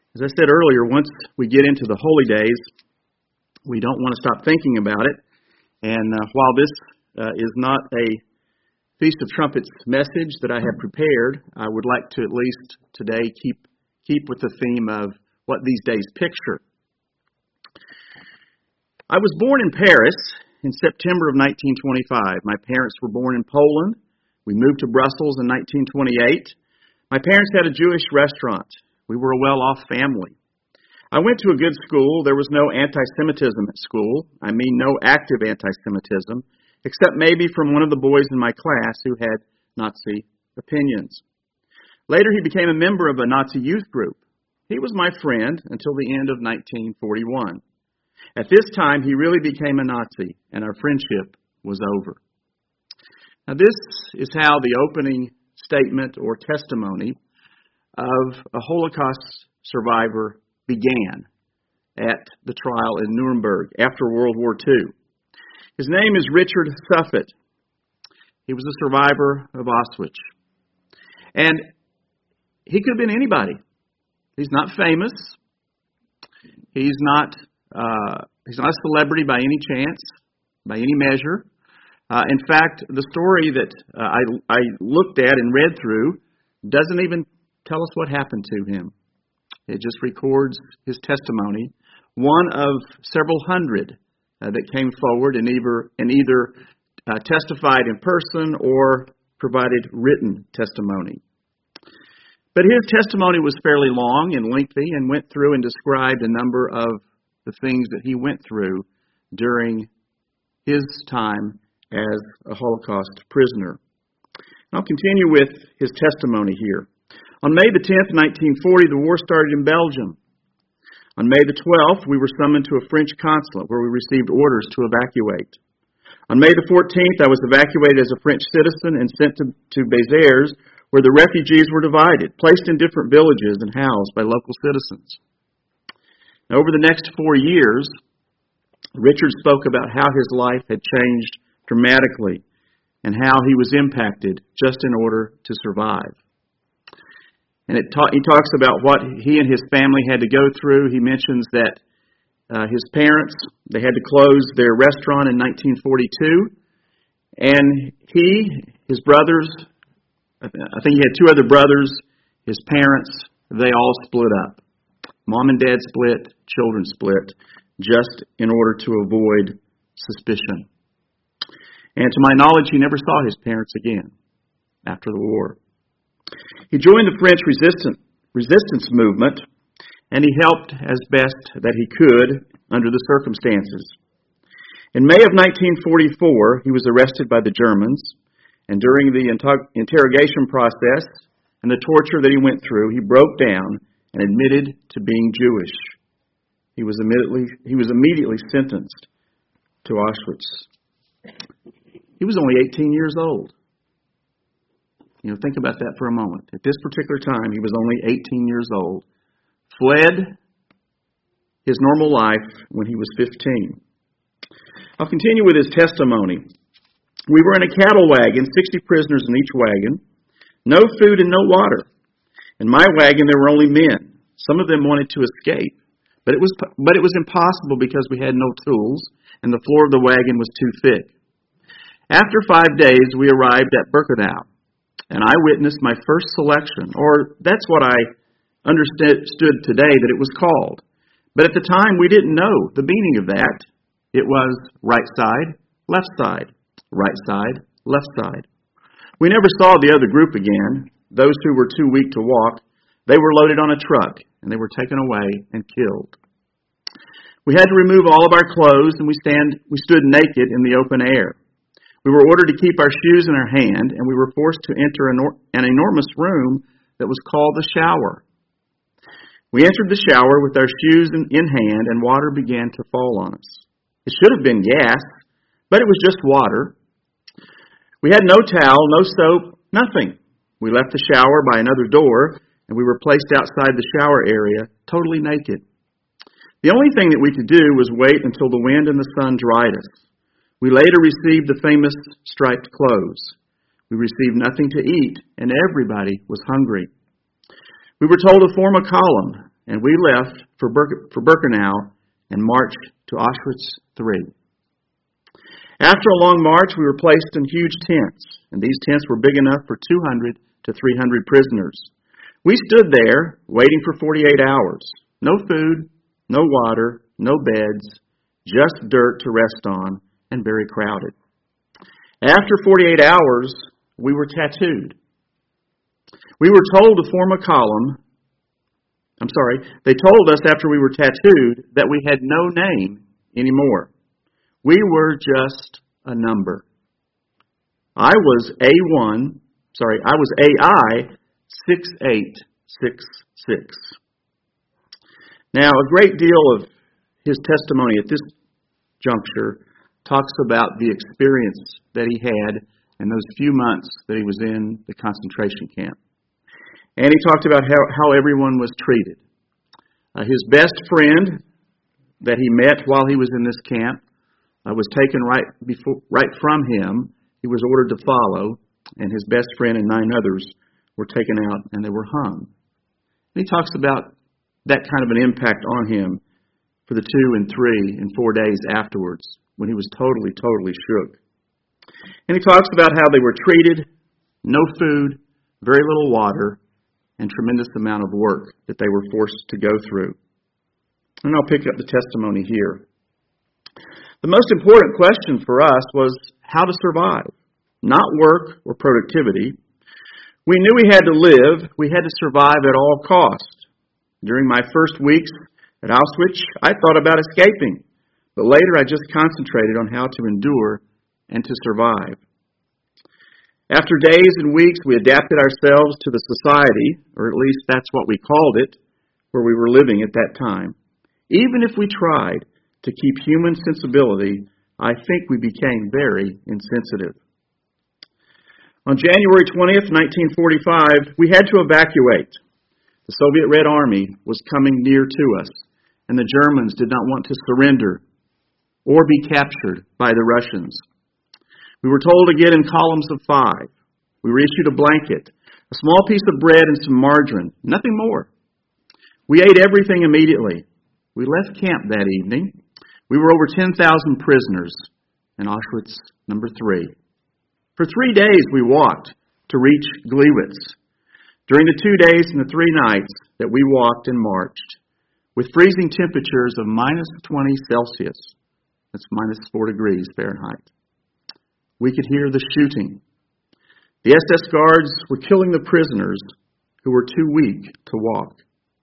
As I said earlier, once we get into the holy days, we don't want to stop thinking about it. And while this is not a Feast of Trumpets message that I have prepared, I would like to at least today keep with the theme of what these days picture. I was born in Paris in September of 1925. My parents were born in Poland. We moved to Brussels in 1928. My parents had a Jewish restaurant. We were a well-off family. I went to a good school. There was no anti-Semitism at school. I mean, no active anti-Semitism, except maybe from one of the boys in my class who had Nazi opinions. Later, he became a member of a Nazi youth group. He was my friend until the end of 1941. At this time, he really became a Nazi, and our friendship was over. Now, this is how the opening statement or testimony of a Holocaust survivor began at the trial in Nuremberg after World War II. His name is Richard Suffet. He was a survivor of Auschwitz. And he could have been anybody. He's not famous. He's not a celebrity by any chance, by any measure. In fact, the story that I looked at and read through doesn't even tell us what happened to him. It just records his testimony, one of several hundred that came forward and either testified in person or provided written testimony. But his testimony was fairly long and lengthy and went through and described a number of the things that he went through during his time as a Holocaust prisoner. I'll continue with his testimony here. On May the 10th, 1940, the war started in Belgium. On May the 12th, we were summoned to a French consulate where we received orders to evacuate. On May the 14th, I was evacuated as a French citizen and sent to Béziers, where the refugees were divided, placed in different villages and housed by local citizens. Now, over the next 4 years, Richard spoke about how his life had changed dramatically and how he was impacted just in order to survive. And he talks about what he and his family had to go through. He mentions that his parents, they had to close their restaurant in 1942. And his brothers, I think he had 2 other brothers, his parents, they all split up. Mom and dad split, children split, just in order to avoid suspicion. And to my knowledge, he never saw his parents again after the war. He joined the French resistance movement, and he helped as best that he could under the circumstances. In May of 1944, he was arrested by the Germans, and during the interrogation process and the torture that he went through, he broke down and admitted to being Jewish. He was immediately sentenced to Auschwitz. He was only 18 years old. Think about that for a moment. At this particular time, he was only 18 years old. Fled his normal life when he was 15. I'll continue with his testimony. We were in a cattle wagon, 60 prisoners in each wagon, no food and no water. In my wagon, there were only men. Some of them wanted to escape, but it was impossible because we had no tools, and the floor of the wagon was too thick. After 5 days, we arrived at Birkenau, and I witnessed my first selection, or that's what I understood today that it was called. But at the time, we didn't know the meaning of that. It was right side, left side, right side, left side. We never saw the other group again. Those who were too weak to walk, they were loaded on a truck, and they were taken away and killed. We had to remove all of our clothes, and we stood naked in the open air. We were ordered to keep our shoes in our hand, and we were forced to enter an enormous room that was called the shower. We entered the shower with our shoes in hand, and water began to fall on us. It should have been gas, but it was just water. We had no towel, no soap, nothing. We left the shower by another door, and we were placed outside the shower area, totally naked. The only thing that we could do was wait until the wind and the sun dried us. We later received the famous striped clothes. We received nothing to eat, and everybody was hungry. We were told to form a column and we left for Birkenau and marched to Auschwitz III. After a long march, we were placed in huge tents, and these tents were big enough for 200 to 300 prisoners. We stood there waiting for 48 hours. No food, no water, no beds, just dirt to rest on, and very crowded. After 48 hours, we were tattooed. We were told to form a column. They told us after we were tattooed that we had no name anymore. We were just a number. I was AI 6866. Now, a great deal of his testimony at this juncture talks about the experience that he had in those few months that he was in the concentration camp. And he talked about how everyone was treated. His best friend that he met while he was in this camp was taken right from him. He was ordered to follow, and his best friend and 9 others were taken out and they were hung. And he talks about that kind of an impact on him for the 2 and 3 and 4 days afterwards when he was totally shook. And he talks about how they were treated, no food, very little water, and tremendous amount of work that they were forced to go through. And I'll pick up the testimony here. The most important question for us was how to survive, not work or productivity. We knew we had to live. We had to survive at all costs. During my first weeks at Auschwitz, I thought about escaping, but later I just concentrated on how to endure and to survive. After days and weeks, we adapted ourselves to the society, or at least that's what we called it, where we were living at that time. Even if we tried to keep human sensibility, I think we became very insensitive. On January 20th, 1945, we had to evacuate. The Soviet Red Army was coming near to us, and the Germans did not want to surrender or be captured by the Russians. We were told to get in columns of 5. We were issued a blanket, a small piece of bread, and some margarine, nothing more. We ate everything immediately. We left camp that evening. We were over 10,000 prisoners in Auschwitz III. For 3 days we walked to reach Gleiwitz. During the 2 days and the 3 nights that we walked and marched, with freezing temperatures of minus 20 Celsius, that's minus 4 degrees Fahrenheit, we could hear the shooting. The SS guards were killing the prisoners who were too weak to walk.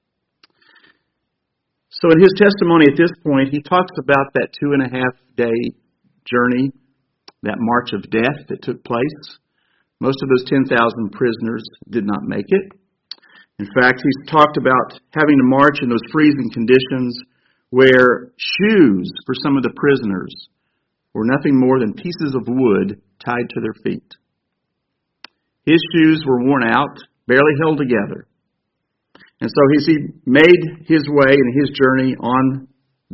So in his testimony at this point, he talks about that 2.5-day journey, that march of death that took place. Most of those 10,000 prisoners did not make it. In fact, he's talked about having to march in those freezing conditions where shoes for some of the prisoners were nothing more than pieces of wood tied to their feet. His shoes were worn out, barely held together. And so as he made his way and his journey on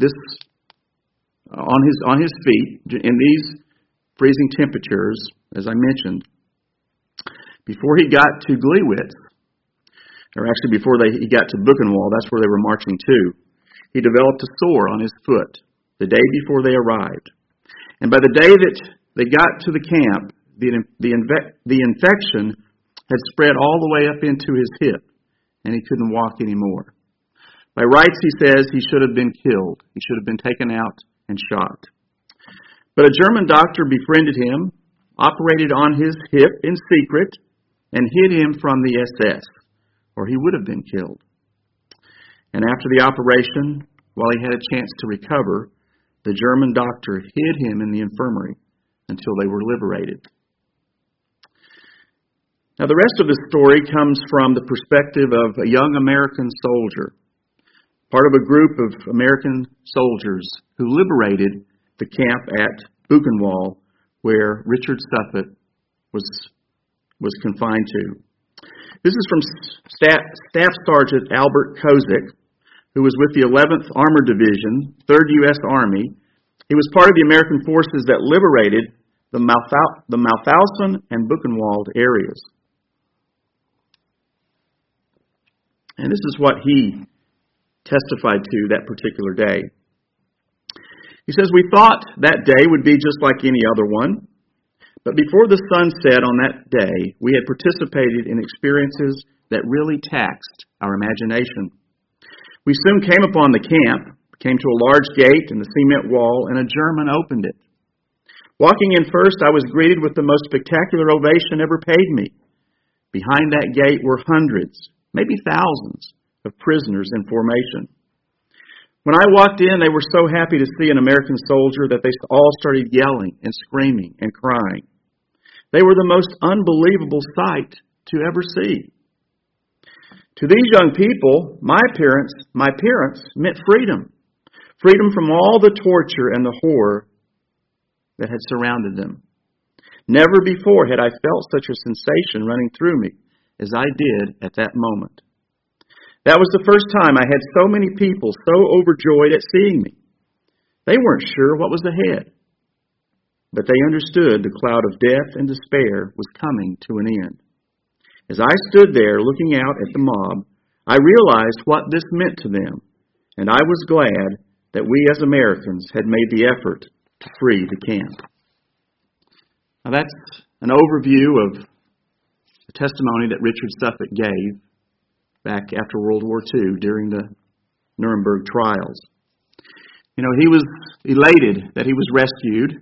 his feet in these freezing temperatures, as I mentioned, before he got to Gleiwitz, or actually before he got to Buchenwald, that's where they were marching to, he developed a sore on his foot the day before they arrived. And by the day that they got to the camp, the infection had spread all the way up into his hip, and he couldn't walk anymore. By rights, he says, he should have been killed. He should have been taken out and shot. But a German doctor befriended him, operated on his hip in secret, and hid him from the SS, or he would have been killed. And after the operation, while he had a chance to recover, the German doctor hid him in the infirmary until they were liberated. Now, the rest of the story comes from the perspective of a young American soldier, part of a group of American soldiers who liberated the camp at Buchenwald, where Richard Suffolk was confined to. This is from Staff Sergeant Albert Kozik, who was with the 11th Armored Division, 3rd U.S. Army. He was part of the American forces that liberated the Mauthausen and Buchenwald areas. And this is what he testified to that particular day. He says, "We thought that day would be just like any other one, but before the sun set on that day, we had participated in experiences that really taxed our imagination. We soon came upon the camp, came to a large gate in the cement wall, and a German opened it. Walking in first, I was greeted with the most spectacular ovation ever paid me. Behind that gate were hundreds, maybe thousands, of prisoners in formation. When I walked in, they were so happy to see an American soldier that they all started yelling and screaming and crying. They were the most unbelievable sight to ever see. To these young people, my appearance meant freedom. Freedom from all the torture and the horror that had surrounded them. Never before had I felt such a sensation running through me as I did at that moment. That was the first time I had so many people so overjoyed at seeing me. They weren't sure what was ahead, but they understood the cloud of death and despair was coming to an end. As I stood there looking out at the mob, I realized what this meant to them, and I was glad that we as Americans had made the effort to free the camp." Now that's an overview of the testimony that Richard Suffolk gave back after World War II during the Nuremberg trials. You know, he was elated that he was rescued.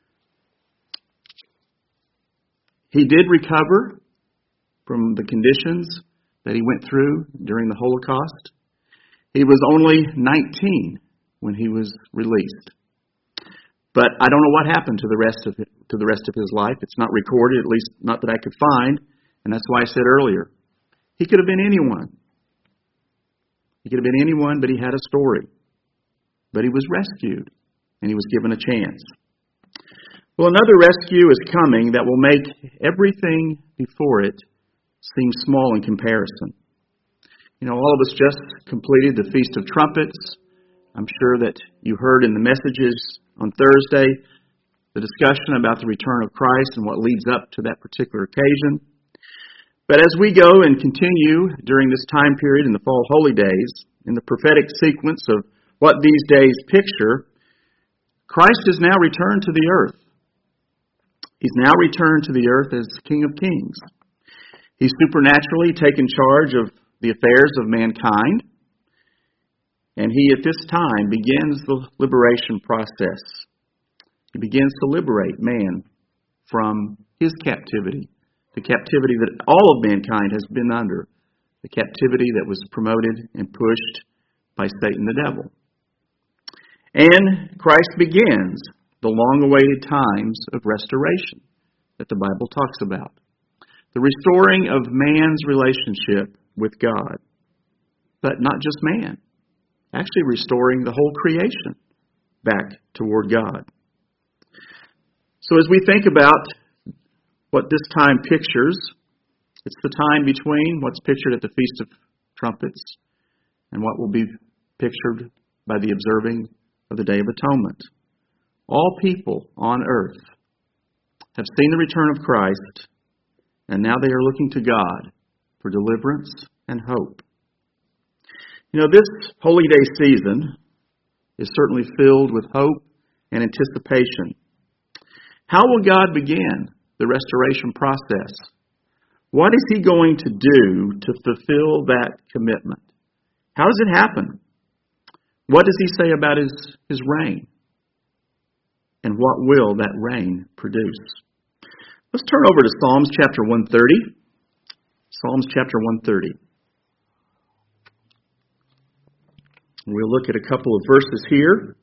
He did recover from the conditions that he went through during the Holocaust. He was only 19 when he was released. But I don't know what happened to the rest of his life. It's not recorded, at least not that I could find, and that's why I said earlier, he could have been anyone. He could have been anyone, but he had a story. But he was rescued, and he was given a chance. Well, another rescue is coming that will make everything before it seem small in comparison. You know, all of us just completed the Feast of Trumpets. I'm sure that you heard in the messages on Thursday the discussion about the return of Christ and what leads up to that particular occasion. But as we go and continue during this time period in the fall holy days, in the prophetic sequence of what these days picture, Christ is now returned to the earth. He's now returned to the earth as King of Kings. He's supernaturally taken charge of the affairs of mankind, and he at this time begins the liberation process. He begins to liberate man from his captivity, the captivity that all of mankind has been under, the captivity that was promoted and pushed by Satan the devil. And Christ begins the long-awaited times of restoration that the Bible talks about. The restoring of man's relationship with God. But not just man. Actually restoring the whole creation back toward God. So as we think about what this time pictures, it's the time between what's pictured at the Feast of Trumpets and what will be pictured by the observing of the Day of Atonement. All people on earth have seen the return of Christ, and now they are looking to God for deliverance and hope. You know, this Holy Day season is certainly filled with hope and anticipation. How will God begin the restoration process? What is He going to do to fulfill that commitment? How does it happen? What does He say about His reign? And what will that reign produce? Let's turn over to Psalms chapter 130. Psalms chapter 130. We'll look at a couple of verses here.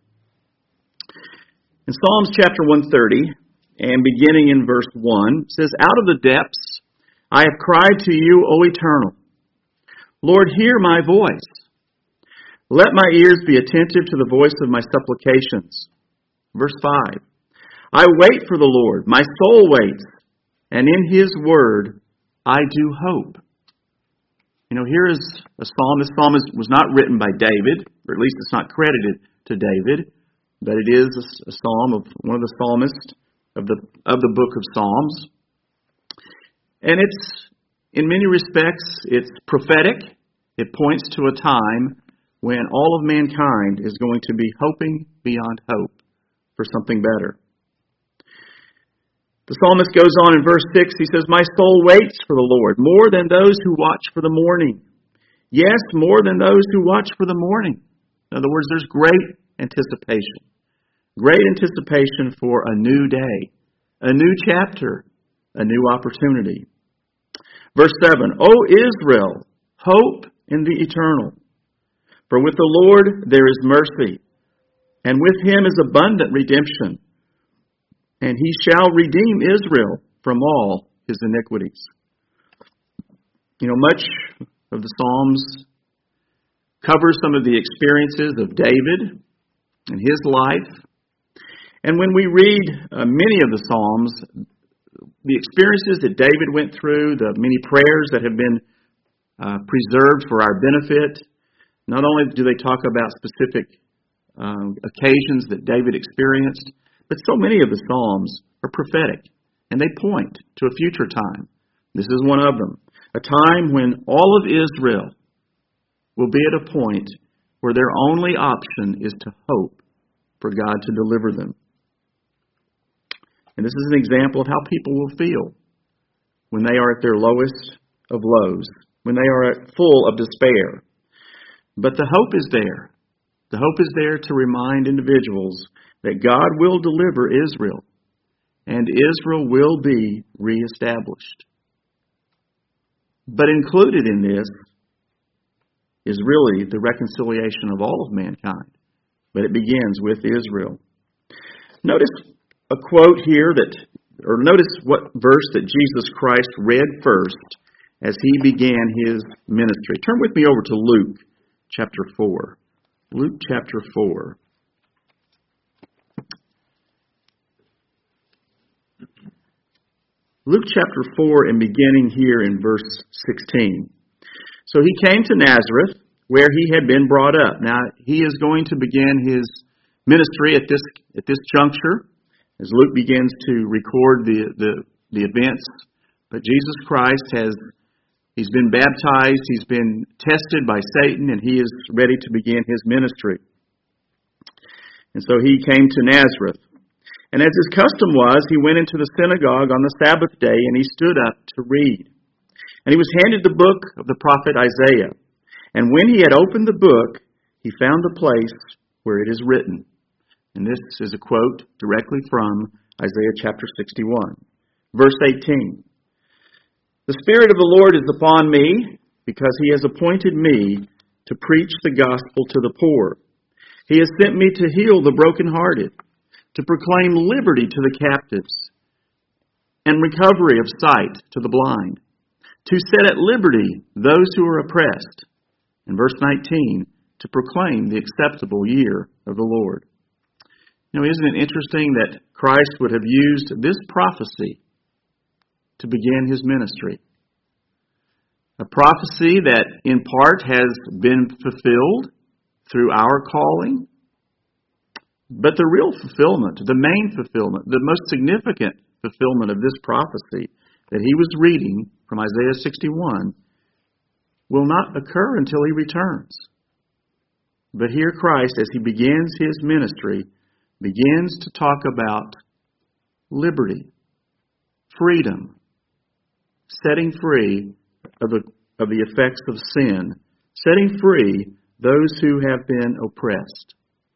In Psalms chapter 130, and beginning in verse 1, it says, "Out of the depths I have cried to you, O Eternal. Lord, hear my voice. Let my ears be attentive to the voice of my supplications." Verse 5, "I wait for the Lord, my soul waits, and in His word I do hope." You know, here is a psalm. This psalm was not written by David, or at least it's not credited to David, but it is a psalm of one of the psalmists of the book of Psalms. And it's, in many respects, it's prophetic. It points to a time when all of mankind is going to be hoping beyond hope for something better. The psalmist goes on in verse 6, he says, "My soul waits for the Lord, more than those who watch for the morning." Yes, more than those who watch for the morning. In other words, there's great anticipation. Great anticipation for a new day, a new chapter, a new opportunity. Verse 7, "O Israel, hope in the eternal. For with the Lord there is mercy, and with him is abundant redemption. And he shall redeem Israel from all his iniquities." Much of the Psalms covers some of the experiences of David and his life. And when we read many of the Psalms, the experiences that David went through, the many prayers that have been preserved for our benefit, not only do they talk about specific occasions that David experienced, but so many of the Psalms are prophetic, and they point to a future time. This is one of them. A time when all of Israel will be at a point where their only option is to hope for God to deliver them. And this is an example of how people will feel when they are at their lowest of lows, when they are full of despair. But the hope is there. The hope is there to remind individuals that God will deliver Israel, and Israel will be reestablished. But included in this is really the reconciliation of all of mankind. But it begins with Israel. Notice a quote here notice what verse that Jesus Christ read first as he began his ministry. Turn with me over to Luke chapter 4. Luke chapter 4. Luke chapter 4 and beginning here in verse 16. "So he came to Nazareth, where he had been brought up." Now, he is going to begin his ministry at this juncture, as Luke begins to record the events. But Jesus Christ he's been baptized, he's been tested by Satan, and he is ready to begin his ministry. And so he came to Nazareth. And as his custom was, he went into the synagogue on the Sabbath day, and he stood up to read. And he was handed the book of the prophet Isaiah. And when he had opened the book, he found the place where it is written. And this is a quote directly from Isaiah chapter 61. Verse 18. "The Spirit of the Lord is upon me, because he has appointed me to preach the gospel to the poor. He has sent me to heal the brokenhearted, to proclaim liberty to the captives, and recovery of sight to the blind, to set at liberty those who are oppressed." And verse 19, "to proclaim the acceptable year of the Lord." Isn't it interesting that Christ would have used this prophecy to begin his ministry? A prophecy that in part has been fulfilled through our calling, but the real fulfillment, the main fulfillment, the most significant fulfillment of this prophecy that he was reading from Isaiah 61 will not occur until he returns. But here Christ, as he begins his ministry, begins to talk about liberty, freedom, setting free of the effects of sin, setting free those who have been oppressed.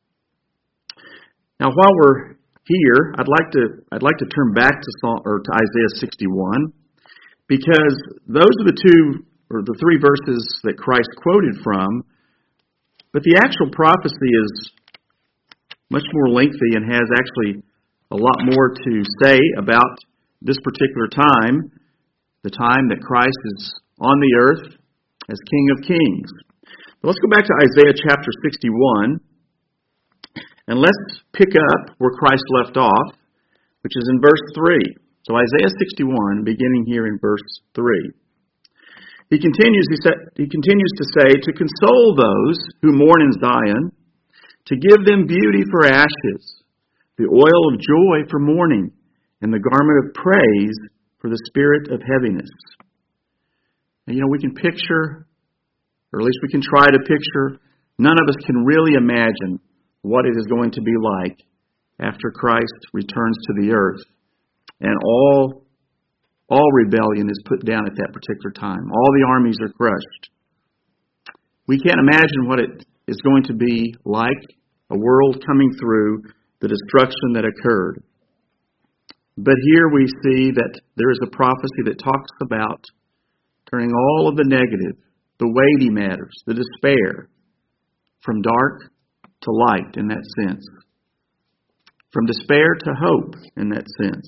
Now, while we're here, I'd like to turn back to Isaiah 61, because those are the three verses that Christ quoted from. But the actual prophecy is much more lengthy and has actually a lot more to say about this particular time, the time that Christ is on the earth as King of Kings. But let's go back to Isaiah chapter 61, and let's pick up where Christ left off, which is in verse 3. So Isaiah 61, beginning here in verse 3. He continues to say, "To console those who mourn in Zion, to give them beauty for ashes, the oil of joy for mourning, and the garment of praise for the spirit of heaviness." And we can picture, or at least we can try to picture, None of us can really imagine what it is going to be like after Christ returns to the earth and all rebellion is put down at that particular time. All the armies are crushed. We can't imagine what it is going to be like, a world coming through the destruction that occurred. But here we see that there is a prophecy that talks about turning all of the negative, the weighty matters, the despair, from dark to light in that sense. From despair to hope in that sense.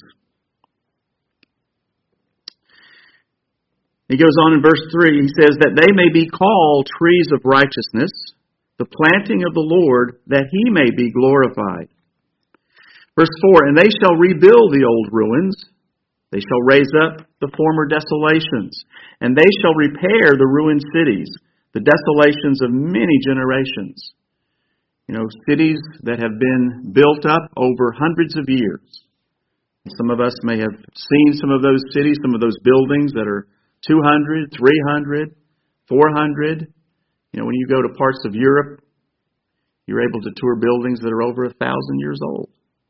He goes on in verse 3, he says, that they may be called trees of righteousness, the planting of the Lord, that He may be glorified. Verse 4, and they shall rebuild the old ruins, they shall raise up the former desolations, and they shall repair the ruined cities, the desolations of many generations. You know, cities that have been built up over hundreds of years. Some of us may have seen some of those cities, some of those buildings that are 200, 300, 400. You know, when you go to parts of Europe, you're able to tour buildings that are over 1,000 years old.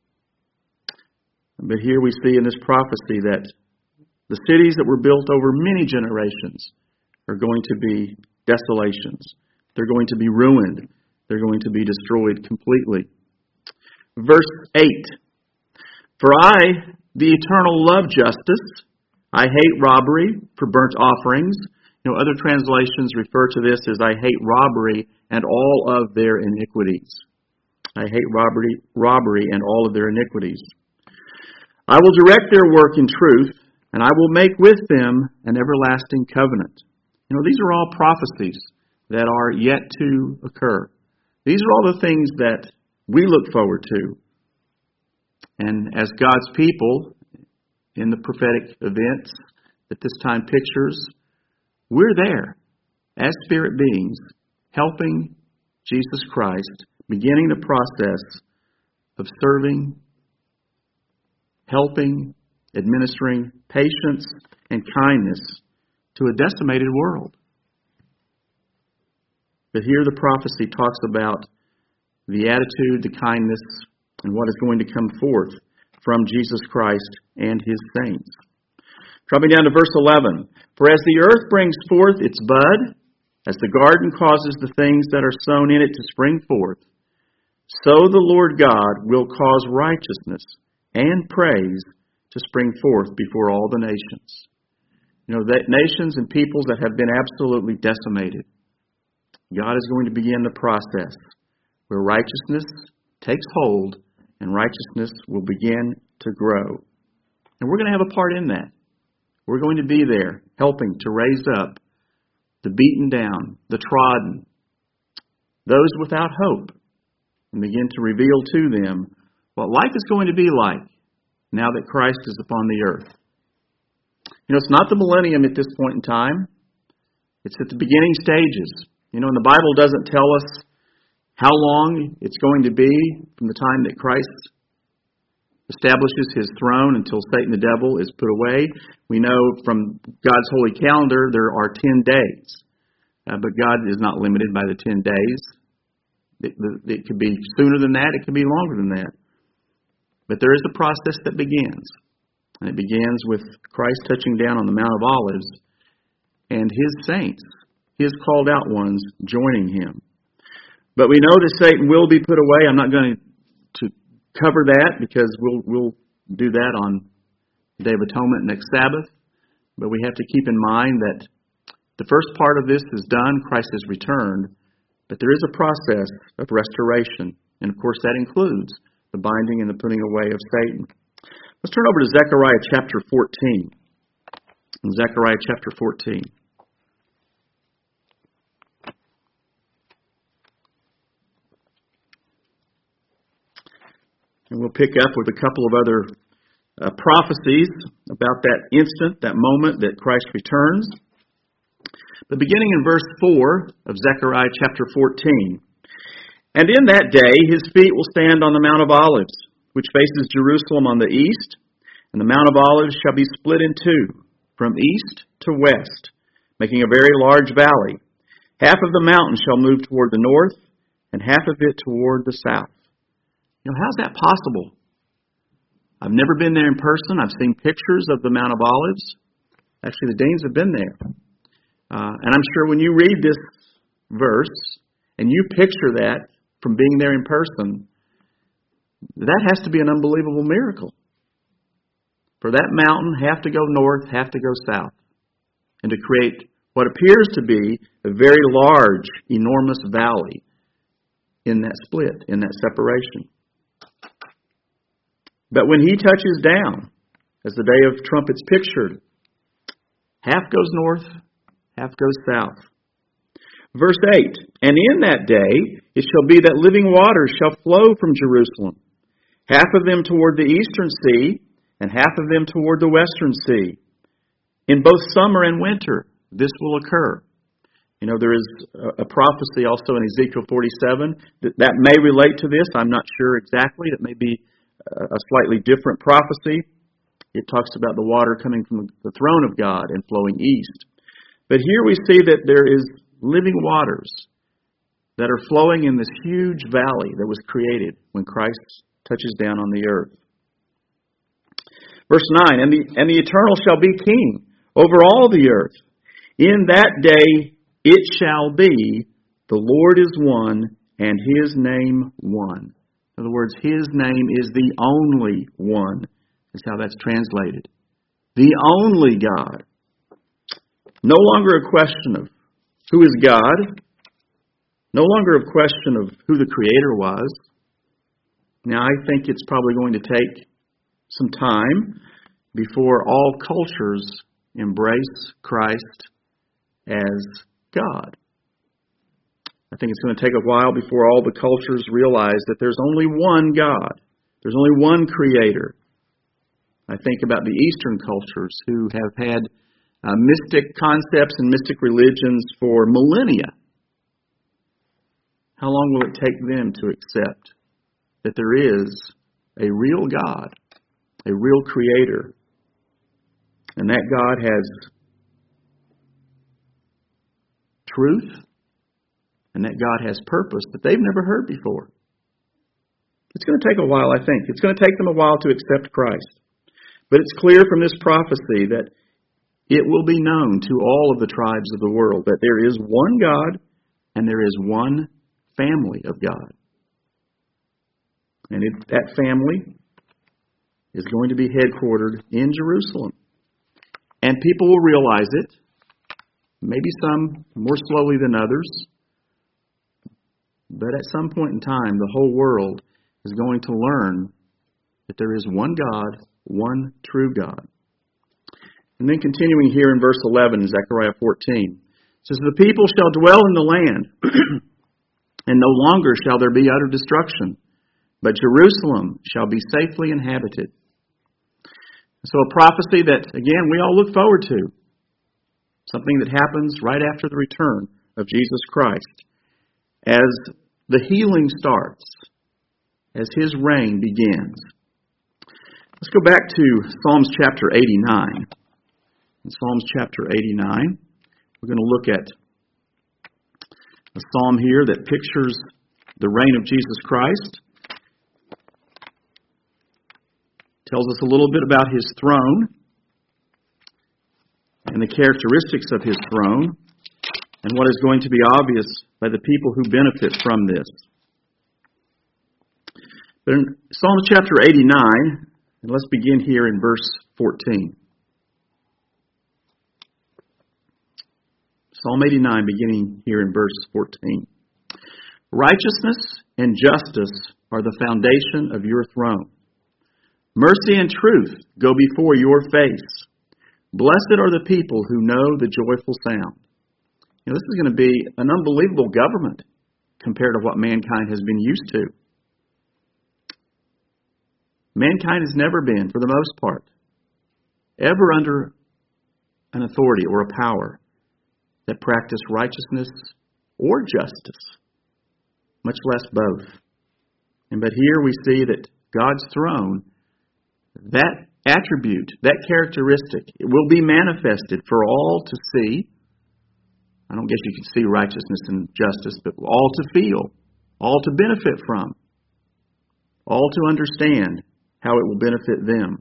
But here we see in this prophecy that the cities that were built over many generations are going to be desolations. They're going to be ruined. They're going to be destroyed completely. Verse 8, for I, the eternal, love justice. I hate robbery for burnt offerings. You know, other translations refer to this as I hate robbery and all of their iniquities. I hate robbery and all of their iniquities. I will direct their work in truth, and I will make with them an everlasting covenant. You know, these are all prophecies that are yet to occur. These are all the things that we look forward to. And as God's people, in the prophetic events that this time pictures, we're there as spirit beings, helping Jesus Christ, beginning the process of serving, helping, administering patience and kindness to a decimated world. But here the prophecy talks about the attitude, the kindness, and what is going to come forth from Jesus Christ and His saints. Dropping down to verse 11. For as the earth brings forth its bud, as the garden causes the things that are sown in it to spring forth, so the Lord God will cause righteousness and praise to spring forth before all the nations. You know, that nations and peoples that have been absolutely decimated, God is going to begin the process where righteousness takes hold and righteousness will begin to grow. And we're going to have a part in that. We're going to be there helping to raise up the beaten down, the trodden, those without hope, and begin to reveal to them what life is going to be like now that Christ is upon the earth. You know, it's not the millennium at this point in time. It's at the beginning stages. You know, and the Bible doesn't tell us how long it's going to be from the time that Christ establishes His throne until Satan the devil is put away. We know from God's holy calendar there are 10 days. But God is not limited by the 10 days. It could be sooner than that. It could be longer than that. But there is a process that begins. And it begins with Christ touching down on the Mount of Olives and His saints, His called out ones, joining Him. But we know that Satan will be put away. I'm not going to cover that because we'll do that on the Day of Atonement next Sabbath. But we have to keep in mind that the first part of this is done. Christ has returned. But there is a process of restoration. And of course that includes the binding and the putting away of Satan. Let's turn over to Zechariah chapter 14. Zechariah chapter 14. And we'll pick up with a couple of other prophecies about that instant, that moment that Christ returns. But beginning in verse 4 of Zechariah chapter 14. And in that day His feet will stand on the Mount of Olives, which faces Jerusalem on the east, and the Mount of Olives shall be split in two, from east to west, making a very large valley. Half of the mountain shall move toward the north, and half of it toward the south. How's that possible? I've never been there in person. I've seen pictures of the Mount of Olives. Actually, the Deans have been there. And I'm sure when you read this verse and you picture that from being there in person, that has to be an unbelievable miracle. For that mountain half to go north, half to go south, and to create what appears to be a very large, enormous valley in that split, in that separation. But when he touches down, as the day of trumpets pictured, half goes north, half goes south. Verse 8, and in that day it shall be that living waters shall flow from Jerusalem, half of them toward the eastern sea, and half of them toward the western sea. In both summer and winter this will occur. There is a prophecy also in Ezekiel 47 that may relate to this. I'm not sure exactly. It may be a slightly different prophecy. It talks about the water coming from the throne of God and flowing east. But here we see that there is living waters that are flowing in this huge valley that was created when Christ touches down on the earth. Verse 9, and the Eternal shall be king over all the earth. In that day it shall be, the Lord is one, and His name one. In other words, His name is the only one. That's how that's translated. The only God. No longer a question of who is God. No longer a question of who the Creator was. Now, I think it's probably going to take some time before all cultures embrace Christ as God. I think it's going to take a while before all the cultures realize that there's only one God. There's only one Creator. I think about the Eastern cultures who have had mystic concepts and mystic religions for millennia. How long will it take them to accept that there is a real God, a real Creator, and that God has truth, and that God has purpose that they've never heard before? It's going to take a while, I think. It's going to take them a while to accept Christ. But it's clear from this prophecy that it will be known to all of the tribes of the world that there is one God and there is one family of God. And that family is going to be headquartered in Jerusalem. And people will realize it, maybe some more slowly than others. But at some point in time, the whole world is going to learn that there is one God, one true God. And then continuing here in verse 11 in Zechariah 14, it says, the people shall dwell in the land, and no longer shall there be utter destruction, but Jerusalem shall be safely inhabited. So a prophecy that, again, we all look forward to. Something that happens right after the return of Jesus Christ. As the healing starts, as His reign begins. Let's go back to Psalms chapter 89. In Psalms chapter 89, we're going to look at a psalm here that pictures the reign of Jesus Christ. Tells us a little bit about His throne and the characteristics of His throne and what is going to be obvious by the people who benefit from this. But in Psalm chapter 89, and let's begin here in verse 14. Psalm 89, beginning here in verse 14. Righteousness and justice are the foundation of your throne. Mercy and truth go before your face. Blessed are the people who know the joyful sound. This is going to be an unbelievable government compared to what mankind has been used to. Mankind has never been, for the most part, ever under an authority or a power that practiced righteousness or justice, much less both. But here we see that God's throne, that attribute, that characteristic, it will be manifested for all to see. I don't guess you can see righteousness and justice, but all to feel all to benefit from, all to understand how it will benefit them.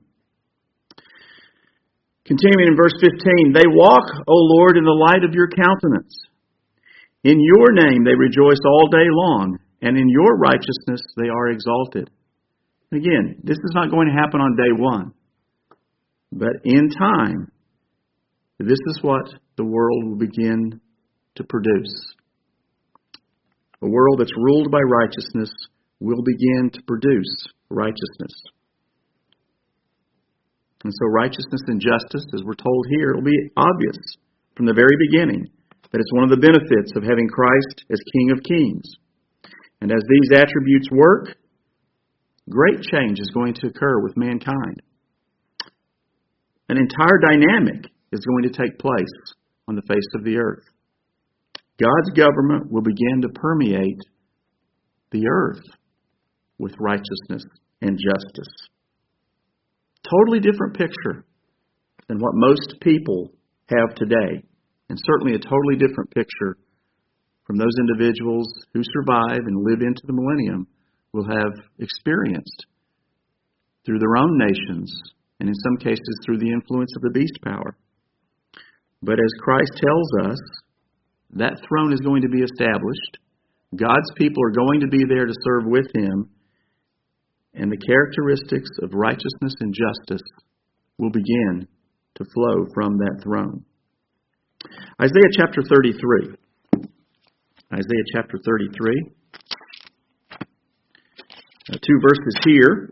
Continuing in verse 15, they walk, O Lord, in the light of your countenance. In your name they rejoice all day long, and in your righteousness they are exalted. Again, this is not going to happen on day one, but in time, this is what the world will begin to produce. A world that's ruled by righteousness will begin to produce righteousness. And so righteousness and justice, as we're told here, will be obvious from the very beginning that it's one of the benefits of having Christ as King of Kings. And as these attributes work, great change is going to occur with mankind. An entire dynamic is going to take place on the face of the earth. God's government will begin to permeate the earth with righteousness and justice. Totally different picture than what most people have today. And certainly a totally different picture from those individuals who survive and live into the millennium will have experienced through their own nations and in some cases through the influence of the beast power. But as Christ tells us, that throne is going to be established. God's people are going to be there to serve with Him. And the characteristics of righteousness and justice will begin to flow from that throne. Isaiah chapter 33. Isaiah chapter 33. 2 verses here.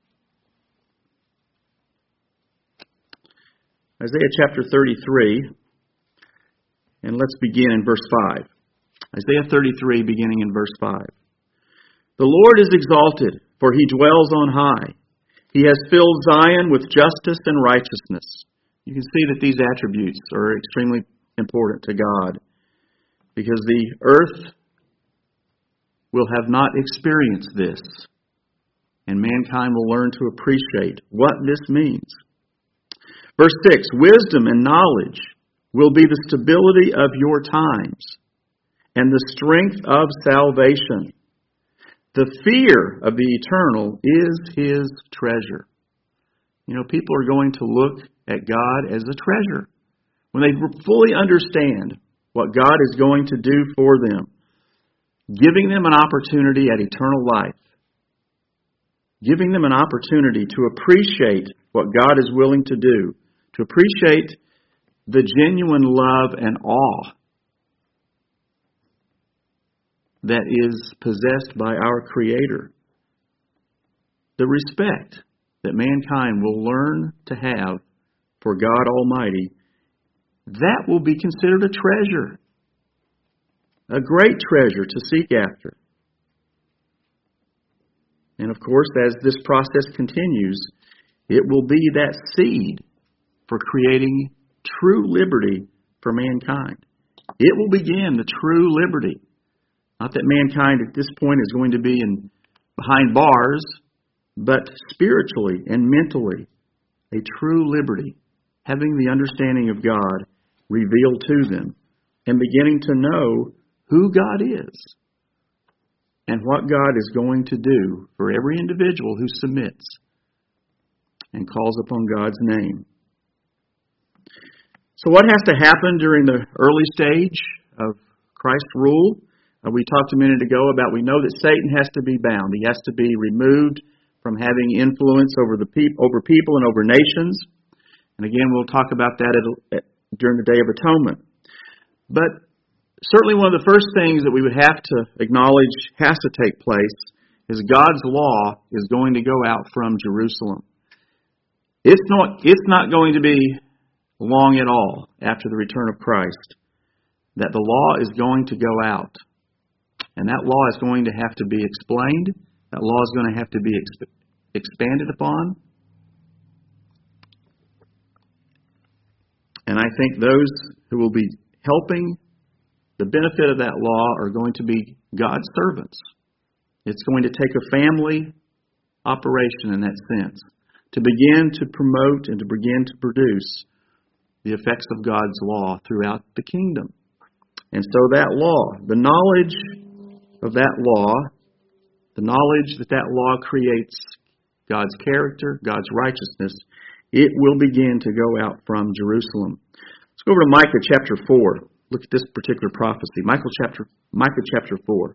Isaiah chapter 33. And let's begin in verse 5. Isaiah 33, beginning in verse 5. The Lord is exalted, for He dwells on high. He has filled Zion with justice and righteousness. You can see that these attributes are extremely important to God, because the earth will have not experienced this, and mankind will learn to appreciate what this means. Verse 6, wisdom and knowledge will be the stability of your times and the strength of salvation. The fear of the eternal is His treasure. You know, people are going to look at God as a treasure. When they fully understand what God is going to do for them, giving them an opportunity at eternal life, giving them an opportunity to appreciate what God is willing to do, to appreciate the genuine love and awe that is possessed by our Creator. The respect that mankind will learn to have for God Almighty, that will be considered a treasure, a great treasure to seek after. And of course, as this process continues, it will be that seed for creating true liberty for mankind. It will begin the true liberty. Not that mankind at this point is going to be behind bars, but spiritually and mentally, a true liberty, having the understanding of God revealed to them, and beginning to know who God is and what God is going to do for every individual who submits and calls upon God's name. So what has to happen during the early stage of Christ's rule? We talked a minute ago about, we know that Satan has to be bound. He has to be removed from having influence over people and over nations. And again, we'll talk about that during the Day of Atonement. But certainly one of the first things that we would have to acknowledge has to take place is God's law is going to go out from Jerusalem. It's not going to be long at all after the return of Christ that the law is going to go out. And that law is going to have to be explained. That law is going to have to be expanded upon. And I think those who will be helping the benefit of that law are going to be God's servants. It's going to take a family operation in that sense to begin to promote and to begin to produce the effects of God's law throughout the kingdom. And so that law, the knowledge of that law, the knowledge that that law creates God's character, God's righteousness, it will begin to go out from Jerusalem. Let's go over to Micah chapter 4. Look at this particular prophecy. Micah chapter 4.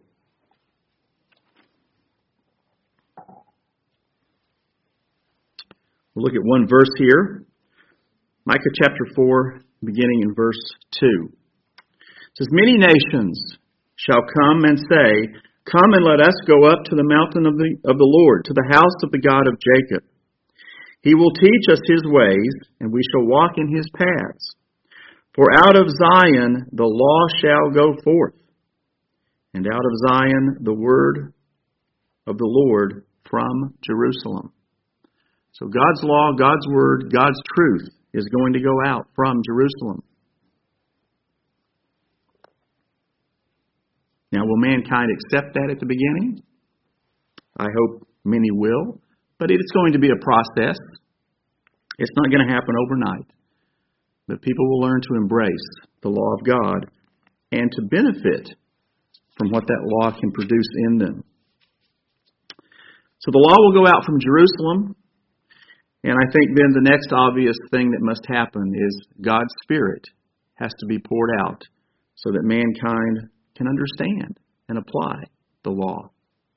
We'll look at one verse here. Micah chapter 4, beginning in verse 2. It says, "Many nations shall come and say, 'Come and let us go up to the mountain of the Lord, to the house of the God of Jacob. He will teach us his ways, and we shall walk in his paths. For out of Zion the law shall go forth, and out of Zion the word of the Lord from Jerusalem.'" So God's law, God's word, God's truth is going to go out from Jerusalem. Now, will mankind accept that at the beginning? I hope many will, but it's going to be a process. It's not going to happen overnight. But people will learn to embrace the law of God and to benefit from what that law can produce in them. So the law will go out from Jerusalem. And I think then the next obvious thing that must happen is God's Spirit has to be poured out so that mankind can understand and apply the law,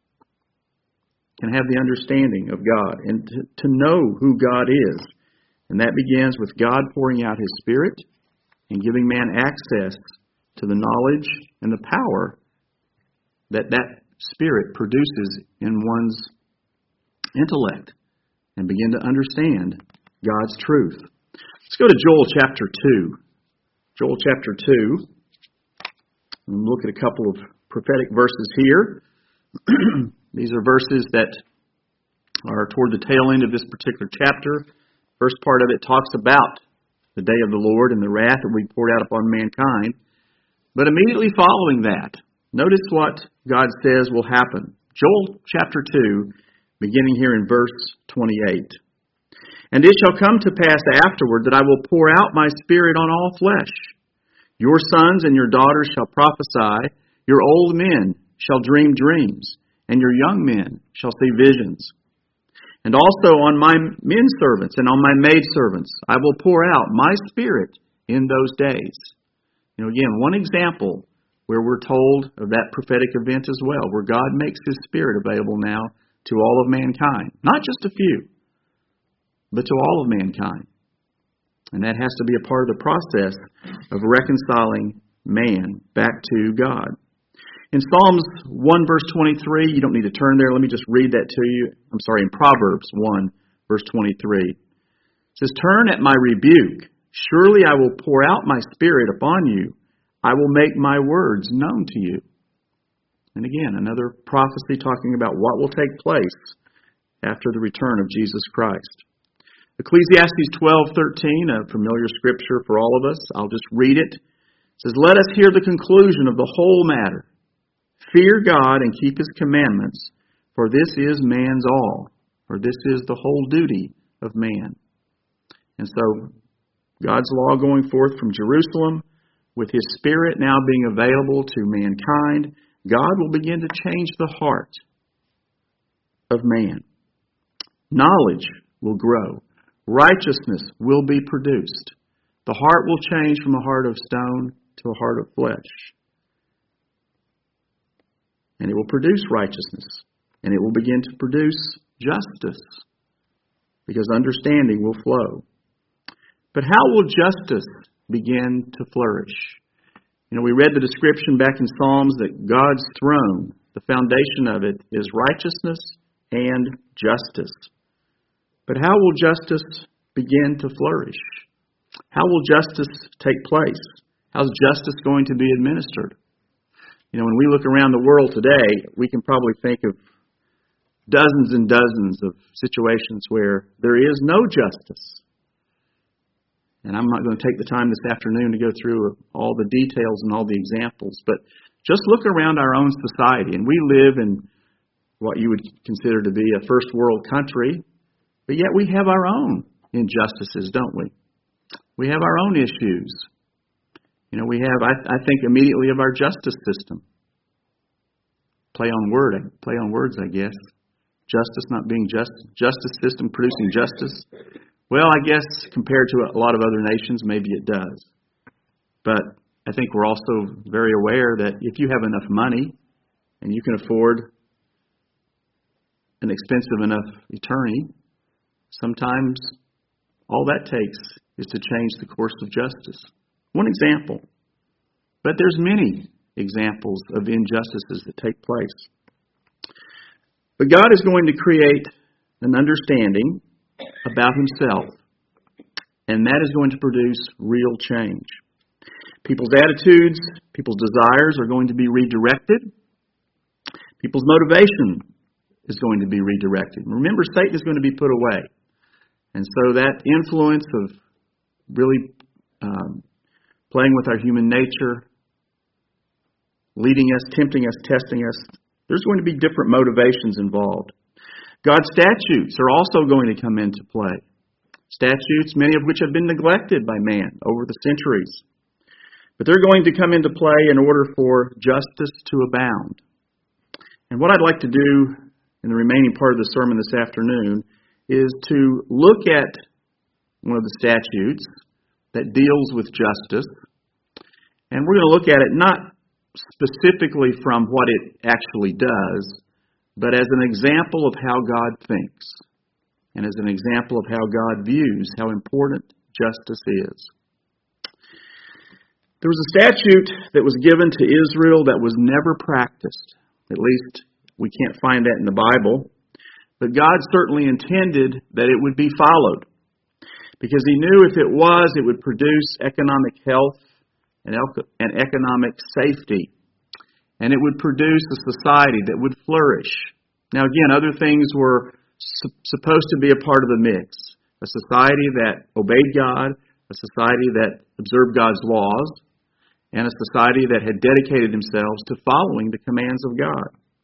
can have the understanding of God and to know who God is. And that begins with God pouring out his Spirit and giving man access to the knowledge and the power that that Spirit produces in one's intellect, and begin to understand God's truth. Let's go to Joel chapter 2. Joel chapter 2. And look at a couple of prophetic verses here. These are verses that are toward the tail end of this particular chapter. First part of it talks about the day of the Lord and the wrath that will be poured out upon mankind. But immediately following that, notice what God says will happen. Joel chapter 2, beginning here in verse 28. "And it shall come to pass afterward that I will pour out my Spirit on all flesh. Your sons and your daughters shall prophesy, your old men shall dream dreams, and your young men shall see visions. And also on my men servants and on my maid servants I will pour out my Spirit in those days." Again, one example where we're told of that prophetic event as well, where God makes his Spirit available now to all of mankind. Not just a few, but to all of mankind. And that has to be a part of the process of reconciling man back to God. In Psalms 1 verse 23, you don't need to turn there, let me just read that to you. In Proverbs 1 verse 23. It says, "Turn at my rebuke. Surely I will pour out my Spirit upon you. I will make my words known to you." And again, another prophecy talking about what will take place after the return of Jesus Christ. Ecclesiastes 12:13, a familiar scripture for all of us. I'll just read it. It says, "Let us hear the conclusion of the whole matter. Fear God and keep his commandments, for this is man's all," or this is the whole duty of man. And so, God's law going forth from Jerusalem, with his Spirit now being available to mankind, God will begin to change the heart of man. Knowledge will grow. Righteousness will be produced. The heart will change from a heart of stone to a heart of flesh. And it will produce righteousness. And it will begin to produce justice. Because understanding will flow. But how will justice begin to flourish? We read the description back in Psalms that God's throne, the foundation of it, is righteousness and justice. But how will justice begin to flourish? How will justice take place? How's justice going to be administered? When we look around the world today, we can probably think of dozens and dozens of situations where there is no justice. And I'm not going to take the time this afternoon to go through all the details and all the examples, but just look around our own society. And we live in what you would consider to be a first world country, but yet we have our own injustices, don't we? We have our own issues. We have, I think immediately of our justice system. Play on words, I guess. Justice not being just. Justice system producing justice. Well, I guess compared to a lot of other nations, maybe it does. But I think we're also very aware that if you have enough money and you can afford an expensive enough attorney, sometimes all that takes is to change the course of justice. One example. But there's many examples of injustices that take place. But God is going to create an understanding about Himself, and that is going to produce real change. People's attitudes, people's desires are going to be redirected. People's motivation is going to be redirected. Remember, Satan is going to be put away. And so that influence of really playing with our human nature, leading us, tempting us, testing us, there's going to be different motivations involved. God's statutes are also going to come into play. Statutes, many of which have been neglected by man over the centuries. But they're going to come into play in order for justice to abound. And what I'd like to do in the remaining part of the sermon this afternoon is to look at one of the statutes that deals with justice. And we're going to look at it not specifically from what it actually does, but as an example of how God thinks, and as an example of how God views how important justice is. There was a statute that was given to Israel that was never practiced. At least we can't find that in the Bible. But God certainly intended that it would be followed, because He knew if it was, it would produce economic health and economic safety. And it would produce a society that would flourish. Now again, other things were supposed to be a part of the mix. A society that obeyed God, a society that observed God's laws, and a society that had dedicated themselves to following the commands of God.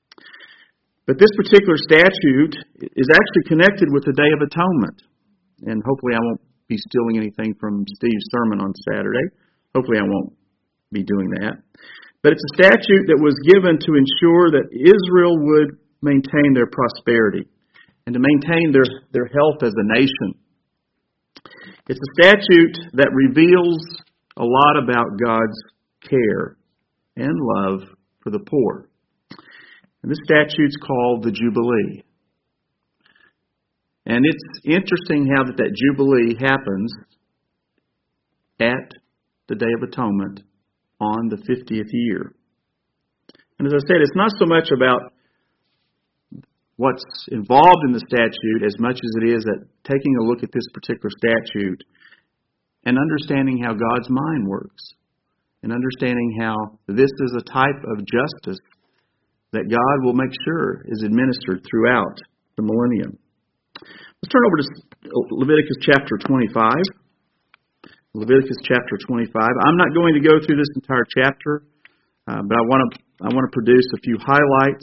But this particular statute is actually connected with the Day of Atonement. And hopefully I won't be stealing anything from Steve's sermon on Saturday. Hopefully I won't be doing that. But it's a statute that was given to ensure that Israel would maintain their prosperity and to maintain their health as a nation. It's a statute that reveals a lot about God's care and love for the poor. And this statute's called the Jubilee. And it's interesting how that Jubilee happens at the Day of Atonement on the 50th year. And as I said, it's not so much about what's involved in the statute as much as it is at taking a look at this particular statute and understanding how God's mind works, and understanding how this is a type of justice that God will make sure is administered throughout the millennium. Let's turn over to Leviticus chapter 25. Leviticus chapter 25. I'm not going to go through this entire chapter, but I want to produce a few highlights.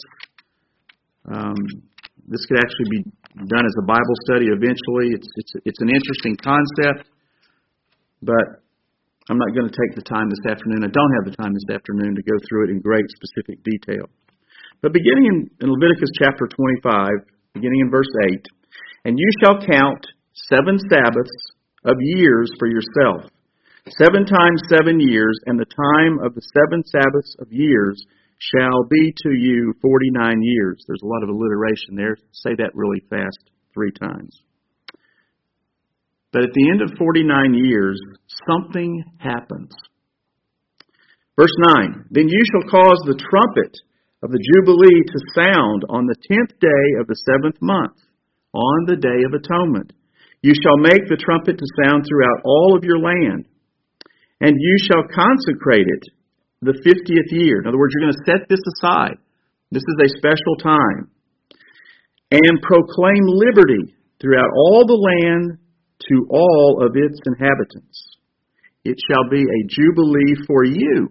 This could actually be done as a Bible study eventually. It's an interesting concept, but I'm not going to take the time this afternoon. I don't have the time this afternoon to go through it in great specific detail. But beginning in Leviticus chapter 25, beginning in verse 8, "And you shall count 7 Sabbaths of years for yourself, 7 times 7 years, and the time of the 7 Sabbaths of years shall be to you 49 years. There's a lot of alliteration there. Say that really fast 3 times. But at the end of 49 years, something happens. Verse 9, "Then you shall cause the trumpet of the Jubilee to sound on the 10th day of the 7th month, on the Day of Atonement. You shall make the trumpet to sound throughout all of your land, and you shall consecrate it the 50th year." In other words, you're going to set this aside. This is a special time. "And proclaim liberty throughout all the land to all of its inhabitants. It shall be a jubilee for you,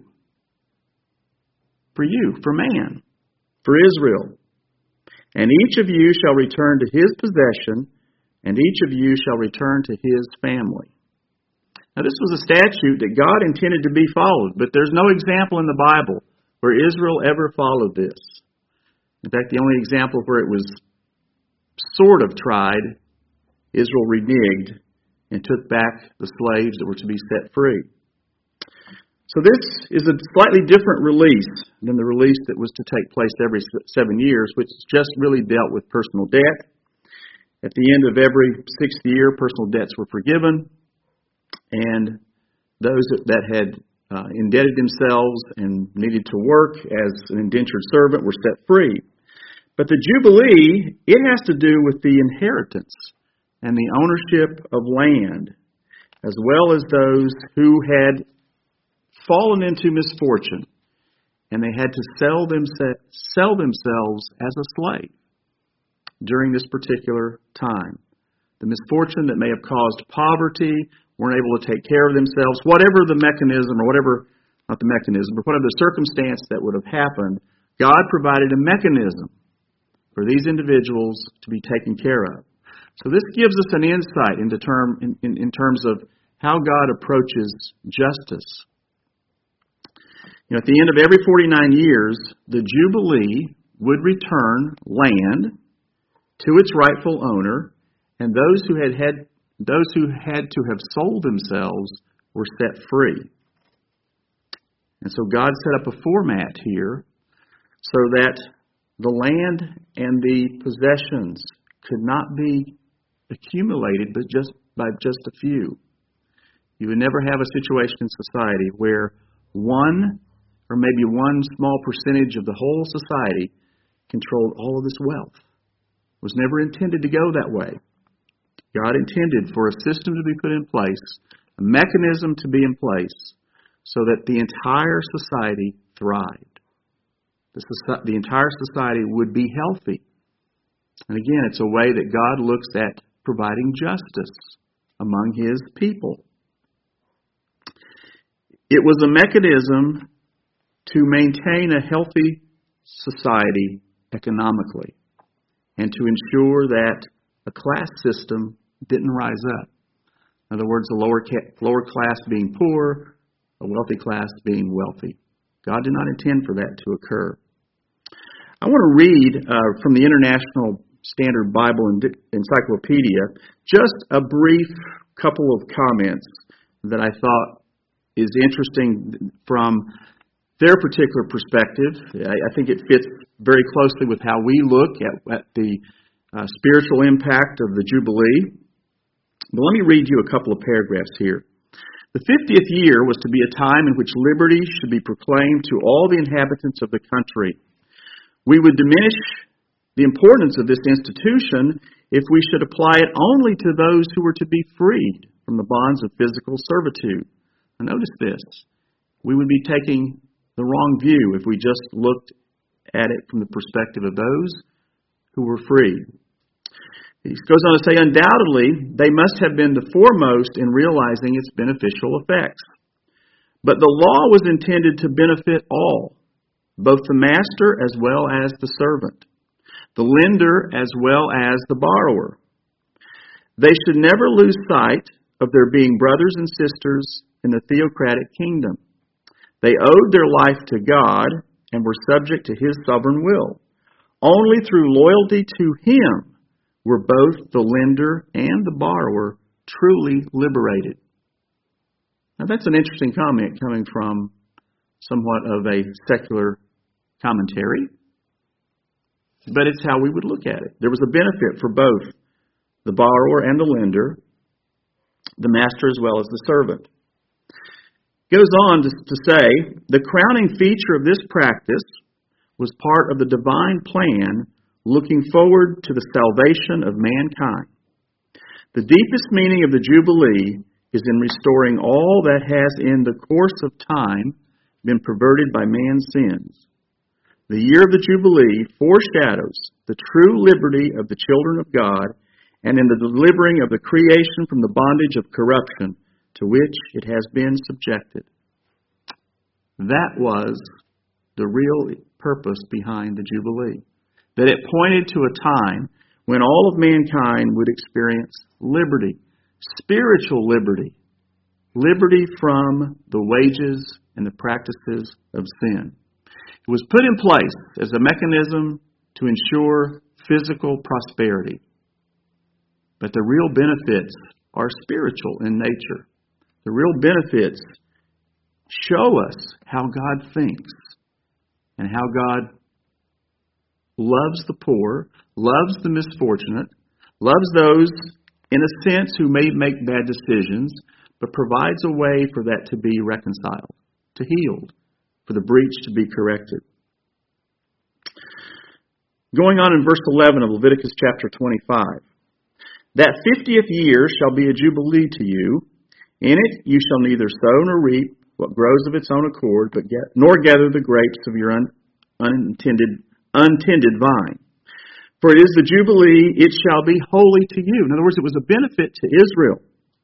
for man, for Israel. And each of you shall return to his possession, and each of you shall return to his family." Now, this was a statute that God intended to be followed, but there's no example in the Bible where Israel ever followed this. In fact, the only example where it was sort of tried, Israel reneged and took back the slaves that were to be set free. So this is a slightly different release than the release that was to take place every 7 years, which just really dealt with personal debt. At the end of every 6th year, personal debts were forgiven, and those that had indebted themselves and needed to work as an indentured servant were set free. But the Jubilee, it has to do with the inheritance and the ownership of land, as well as those who had fallen into misfortune, and they had to sell themselves as a slave during this particular time. The misfortune that may have caused poverty, weren't able to take care of themselves, whatever the mechanism or whatever, not the mechanism, but whatever the circumstance that would have happened, God provided a mechanism for these individuals to be taken care of. So this gives us an insight into in terms of how God approaches justice. At the end of every 49 years, the Jubilee would return land to its rightful owner, and those who had to have sold themselves were set free. And so God set up a format here so that the land and the possessions could not be accumulated but by just a few. You would never have a situation in society where one or maybe one small percentage of the whole society controlled all of this wealth. It was never intended to go that way. God intended for a system to be put in place, a mechanism to be in place, so that the entire society thrived. The entire society would be healthy. And again, it's a way that God looks at providing justice among His people. It was a mechanism to maintain a healthy society economically and to ensure that a class system didn't rise up. In other words, a lower class being poor, a wealthy class being wealthy. God did not intend for that to occur. I want to read from the International Standard Bible Encyclopedia just a brief couple of comments that I thought is interesting from their particular perspective. I think it fits very closely with how we look at the spiritual impact of the Jubilee. But let me read you a couple of paragraphs here. The 50th year was to be a time in which liberty should be proclaimed to all the inhabitants of the country. We would diminish the importance of this institution if we should apply it only to those who were to be freed from the bonds of physical servitude. Now notice this. We would be taking the wrong view if we just looked at it from the perspective of those who were freed. He goes on to say, undoubtedly, they must have been the foremost in realizing its beneficial effects. But the law was intended to benefit all, both the master as well as the servant, the lender as well as the borrower. They should never lose sight of their being brothers and sisters in the theocratic kingdom. They owed their life to God and were subject to His sovereign will. Only through loyalty to Him were both the lender and the borrower truly liberated. Now that's an interesting comment coming from somewhat of a secular commentary, but it's how we would look at it. There was a benefit for both the borrower and the lender, the master as well as the servant. It goes on to say, the crowning feature of this practice was part of the divine plan looking forward to the salvation of mankind. The deepest meaning of the Jubilee is in restoring all that has in the course of time been perverted by man's sins. The year of the Jubilee foreshadows the true liberty of the children of God and in the delivering of the creation from the bondage of corruption to which it has been subjected. That was the real purpose behind the Jubilee. That it pointed to a time when all of mankind would experience liberty, spiritual liberty, liberty from the wages and the practices of sin. It was put in place as a mechanism to ensure physical prosperity. But the real benefits are spiritual in nature. The real benefits show us how God thinks and how God loves the poor, loves the misfortunate, loves those, in a sense, who may make bad decisions, but provides a way for that to be reconciled, to healed, for the breach to be corrected. Going on in verse 11 of Leviticus chapter 25. That 50th year shall be a jubilee to you. In it you shall neither sow nor reap what grows of its own accord, nor gather the grapes of your untended vine. For it is the jubilee, it shall be holy to you. In other words, it was a benefit to Israel.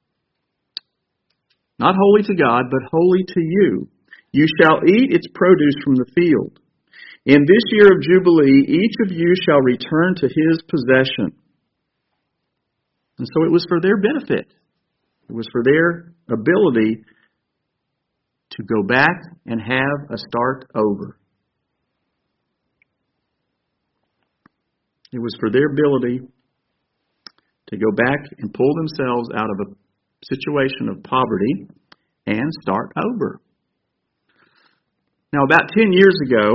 Not holy to God, but holy to you. You shall eat its produce from the field. In this year of jubilee, each of you shall return to his possession. And so it was for their benefit. It was for their ability to go back and have a start over. It was for their ability to go back and pull themselves out of a situation of poverty and start over. Now, about 10 years ago,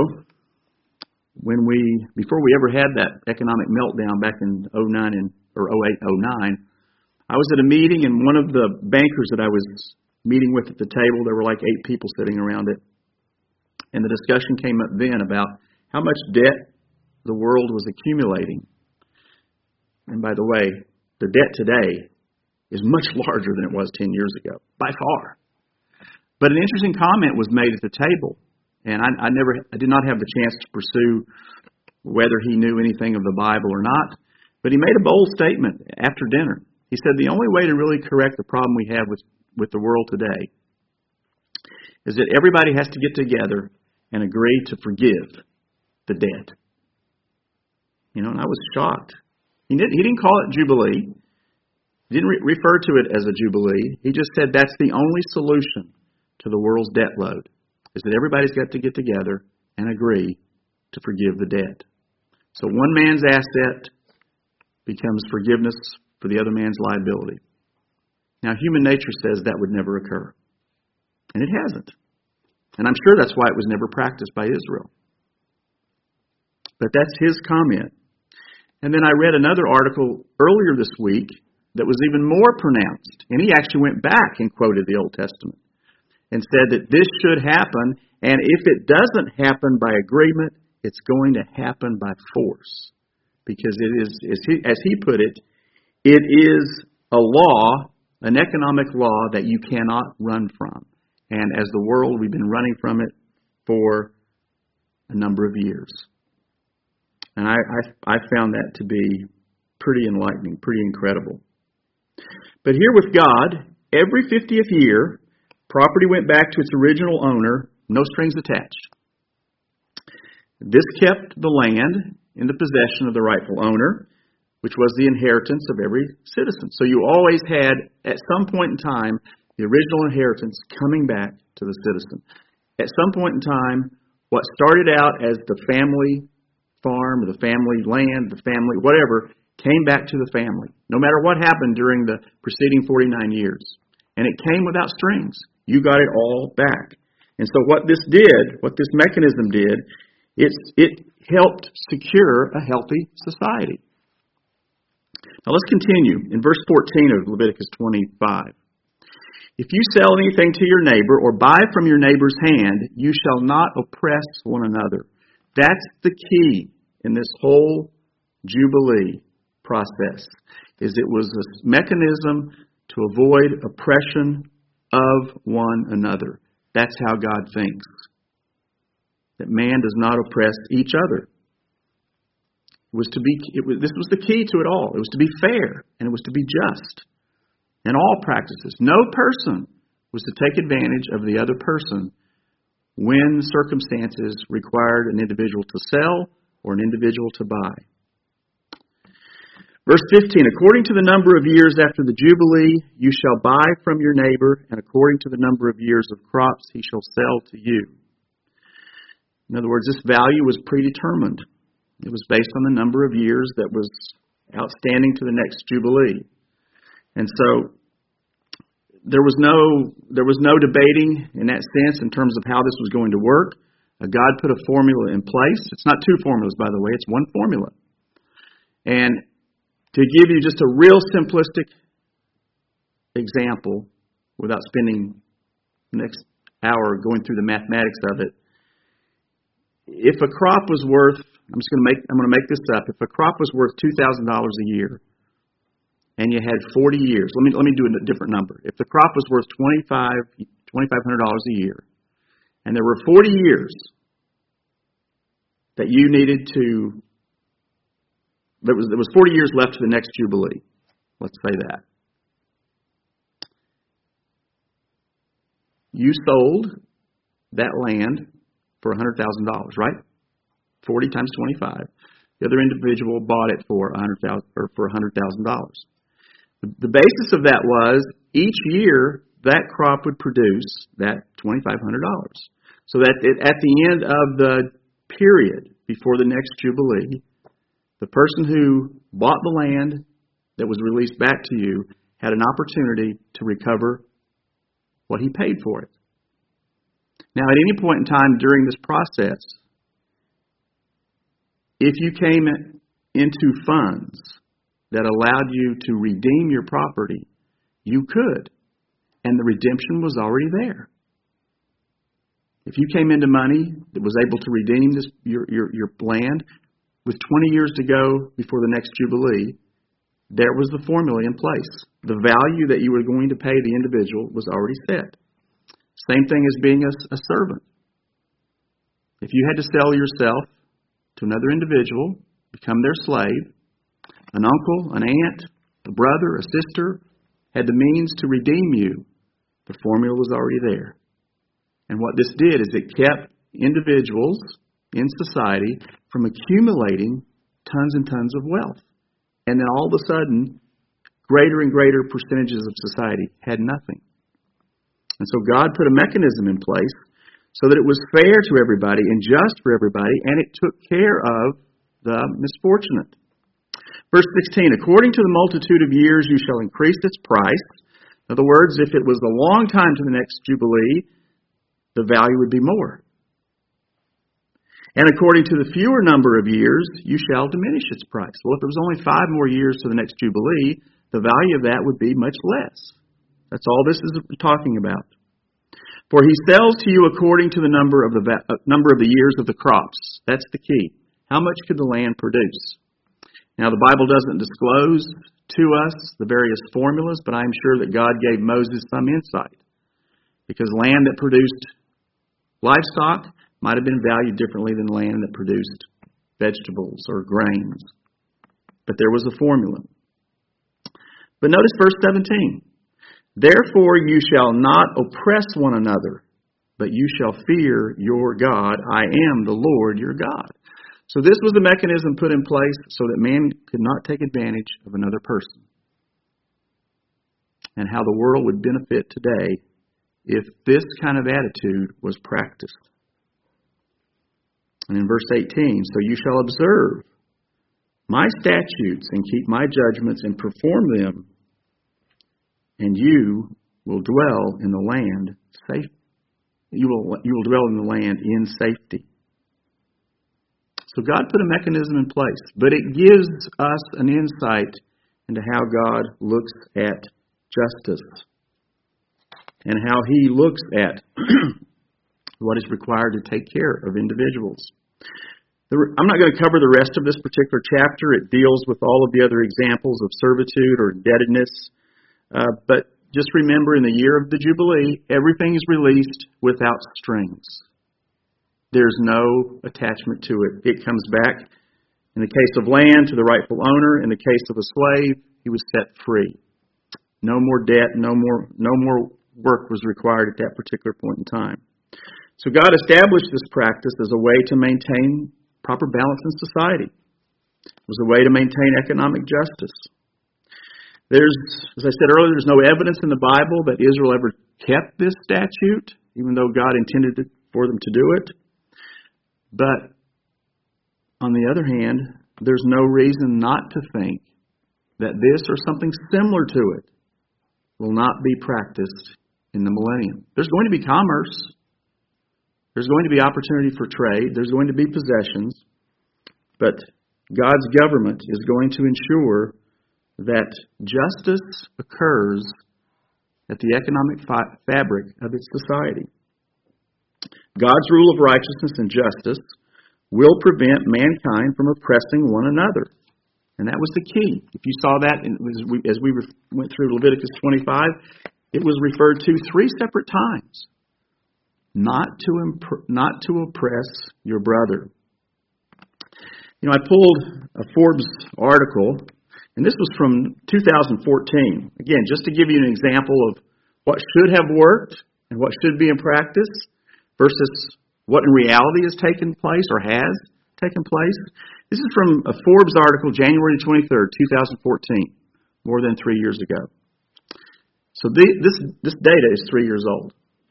before we ever had that economic meltdown back in 08, 09, I was at a meeting, and one of the bankers that I was meeting with at the table, there were like 8 people sitting around it, and the discussion came up then about how much debt the world was accumulating. And by the way, the debt today is much larger than it was 10 years ago, by far. But an interesting comment was made at the table, and I did not have the chance to pursue whether he knew anything of the Bible or not, but he made a bold statement after dinner. He said the only way to really correct the problem we have with the world today is that everybody has to get together and agree to forgive the debt. And I was shocked. He didn't call it Jubilee. He didn't refer to it as a Jubilee. He just said that's the only solution to the world's debt load, is that everybody's got to get together and agree to forgive the debt. So one man's asset becomes forgiveness for the other man's liability. Now, human nature says that would never occur. And it hasn't. And I'm sure that's why it was never practiced by Israel. But that's his comment. And then I read another article earlier this week that was even more pronounced. And he actually went back and quoted the Old Testament and said that this should happen, and if it doesn't happen by agreement, it's going to happen by force. Because it is, as he put it, it is a law, an economic law that you cannot run from. And as the world, we've been running from it for a number of years. And I found that to be pretty enlightening, pretty incredible. But here with God, every 50th year, property went back to its original owner, no strings attached. This kept the land in the possession of the rightful owner, which was the inheritance of every citizen. So you always had, at some point in time, the original inheritance coming back to the citizen. At some point in time, what started out as the family farm, or the family land, the family whatever, came back to the family, no matter what happened during the preceding 49 years. And it came without strings. You got it all back. And so what this mechanism did, it helped secure a healthy society. Now let's continue in verse 14 of Leviticus 25. If you sell anything to your neighbor or buy from your neighbor's hand, you shall not oppress one another. That's the key in this whole Jubilee process, is it was a mechanism to avoid oppression of one another. That's how God thinks. That man does not oppress each other. This was the key to it all. It was to be fair, and it was to be just in all practices. No person was to take advantage of the other person when circumstances required an individual to sell or an individual to buy. Verse 15, according to the number of years after the Jubilee, you shall buy from your neighbor, and according to the number of years of crops, he shall sell to you. In other words, this value was predetermined. It was based on the number of years that was outstanding to the next Jubilee. And so there was no debating in that sense in terms of how this was going to work. God put a formula in place. It's not two formulas, by the way. It's one formula. And to give you just a real simplistic example, without spending the next hour going through the mathematics of it, if a crop was worth, I'm going to make this up. If a crop was worth $2,000 a year, and you had 40 years, let me do a different number. If the crop was worth $2,500 a year, and there were 40 years that you needed to, there was 40 years left to the next Jubilee. Let's say that. You sold that land for $100,000, right? 40 times 25. The other individual bought it for $100,000. The basis of that was each year that crop would produce that $2,500. So that at the end of the period before the next Jubilee, the person who bought the land that was released back to you had an opportunity to recover what he paid for it. Now, at any point in time during this process, if you came into funds that allowed you to redeem your property, you could. And the redemption was already there. If you came into money that was able to redeem your land with 20 years to go before the next Jubilee, there was the formula in place. The value that you were going to pay the individual was already set. Same thing as being a servant. If you had to sell yourself to another individual, become their slave, an uncle, an aunt, a brother, a sister had the means to redeem you, the formula was already there. And what this did is it kept individuals in society from accumulating tons and tons of wealth. And then all of a sudden, greater and greater percentages of society had nothing. And so God put a mechanism in place so that it was fair to everybody and just for everybody, and it took care of the misfortunate. Verse 16, according to the multitude of years you shall increase its price. In other words, if it was a long time to the next Jubilee, the value would be more. And according to the fewer number of years, you shall diminish its price. Well, if there was only 5 more years to the next Jubilee, the value of that would be much less. That's all this is talking about. For he sells to you according to the number of the years of the crops. That's the key. How much could the land produce? Now, the Bible doesn't disclose to us the various formulas, but I'm sure that God gave Moses some insight. Because land that produced livestock might have been valued differently than land that produced vegetables or grains. But there was a formula. But notice verse 17. Therefore you shall not oppress one another, but you shall fear your God. I am the Lord your God. So this was a mechanism put in place so that man could not take advantage of another person. And how the world would benefit today if this kind of attitude was practiced. And in verse 18, so you shall observe my statutes and keep my judgments and perform them, and you will dwell in the land safe. You will dwell in the land in safety. So God put a mechanism in place, but it gives us an insight into how God looks at justice and how He looks at what is required to take care of individuals. I'm not going to cover the rest of this particular chapter. It deals with all of the other examples of servitude or indebtedness. But just remember, in the year of the Jubilee, everything is released without strings. There's no attachment to it. It comes back, in the case of land, to the rightful owner. In the case of a slave, he was set free. No more debt, no more work was required at that particular point in time. So God established this practice as a way to maintain proper balance in society. It was a way to maintain economic justice. As I said earlier, there's no evidence in the Bible that Israel ever kept this statute, even though God intended for them to do it. But On the other hand, there's no reason not to think that this or something similar to it will not be practiced in the millennium. There's going to be commerce. There's going to be opportunity for trade. There's going to be possessions. But God's government is going to ensure that justice occurs at the economic fabric of its society. God's rule of righteousness and justice will prevent mankind from oppressing one another. And that was the key. If you saw that as we went through Leviticus 25, it was referred to 3 separate times. Not to oppress your brother. You know, I pulled a Forbes article, and this was from 2014. Again, just to give you an example of what should have worked and what should be in practice versus what in reality has taken place or has taken place. This is from a Forbes article, January 23rd, 2014, more than 3 years ago. So this data is 3 years old.